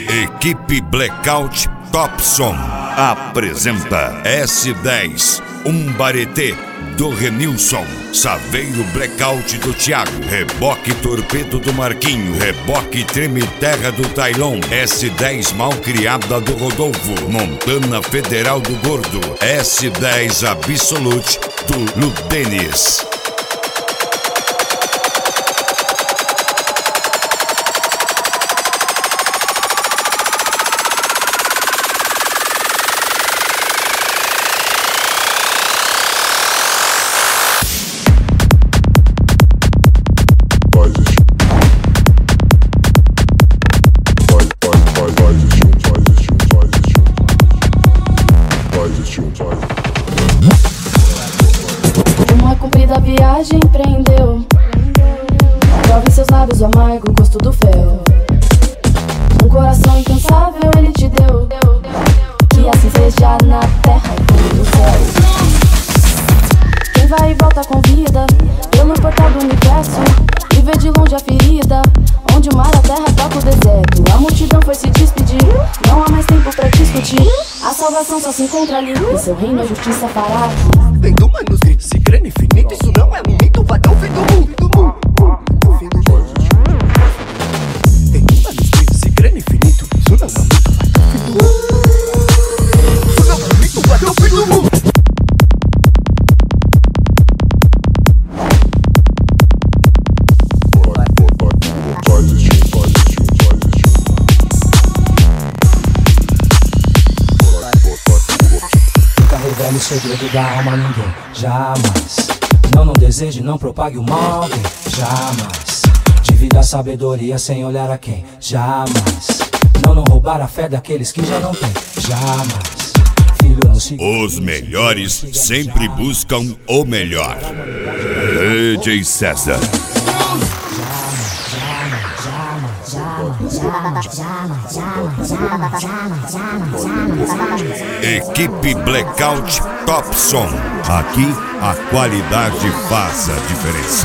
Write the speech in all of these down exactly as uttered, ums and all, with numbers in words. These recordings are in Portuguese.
Equipe Blackout Top Som apresenta S dez, Umbaretê do Renilson, Saveiro Blackout do Thiago, Reboque Torpedo do Marquinho, Reboque Treme Terra do Tailon, S dez Malcriada do Rodolfo, Montana Federal do Gordo, S dez Absolute do Ludenis. Uma comprida viagem prendeu, prove seus lábios o amargo gosto do fel. Um coração incansável ele te deu, que assim seja na terra como no céu. Quem vai e volta com vida pelo portal do universo e vê de longe a ferida, onde o mar a terra toca o deserto. A multidão foi se despedir, não há mais tempo pra discutir. A salvação só se encontra ali, em seu reino a justiça fará. Vem do manuscrito, se crê no infinito, isso não é um mito, vai dar o fim do mundo. O fim do mundo. Vem do manuscrito, se crê no infinito, isso não é um mito, vai dar o fim do mundo. Isso não é um mito, vai dar o fim do mundo. Revele o segredo da alma a ninguém, jamais. Não, não deseje, não propague o mal, alguém, jamais. Divida a sabedoria sem olhar a quem, jamais. Não, não roubar a fé daqueles que já não têm, jamais. Filho, não siga. Os melhores sempre buscam o melhor. D J César. Equipe Blackout Top Som. Aqui a qualidade faz a diferença.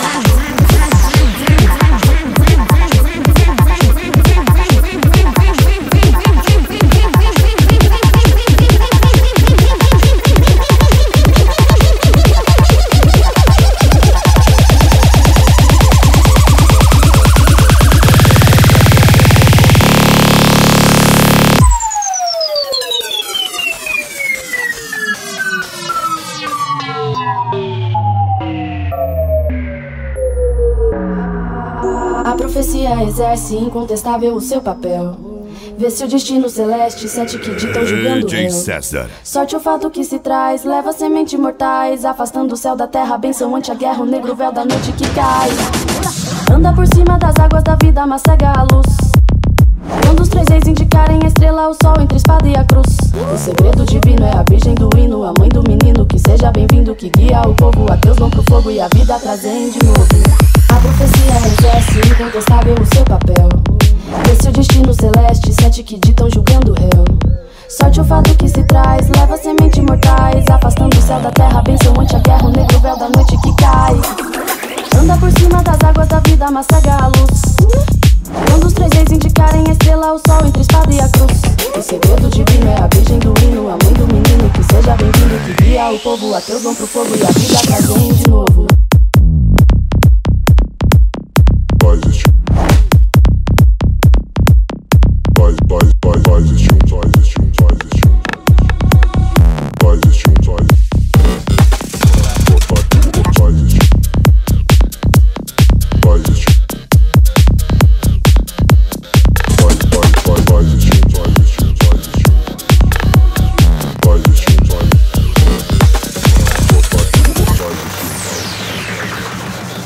A profecia exerce incontestável o seu papel. Vê se o destino celeste sete que ditam julgando o D J réu. César. Sorte o fato que se traz, leva semente mortais, afastando o céu da terra, benção ante a guerra, o negro véu da noite que cai. Anda por cima das águas da vida, mas cega a luz. Quando os três reis indicarem a estrela, o sol entre a espada e a cruz. O segredo divino é a virgem do hino, a mãe do menino, que seja bem-vindo, que guia o povo. Ateus vão pro fogo e a vida trazem de novo. A profecia exerce incontestável o seu papel. Vê se o destino celeste, sete que ditam julgando o réu. Sorte o fato que se traz, leva semente mortais, afastando o céu da terra, benção ante a guerra, o negro véu da noite que cai. Anda por cima das águas da vida, mas cega a luz. Quando os três reis indicarem a estrela, o sol entre a espada e a cruz. O segredo divino é a virgem do hino, a mãe do menino, que seja bem-vindo, que guia o povo. Ateus vão pro fogo e a vida trazem de novo.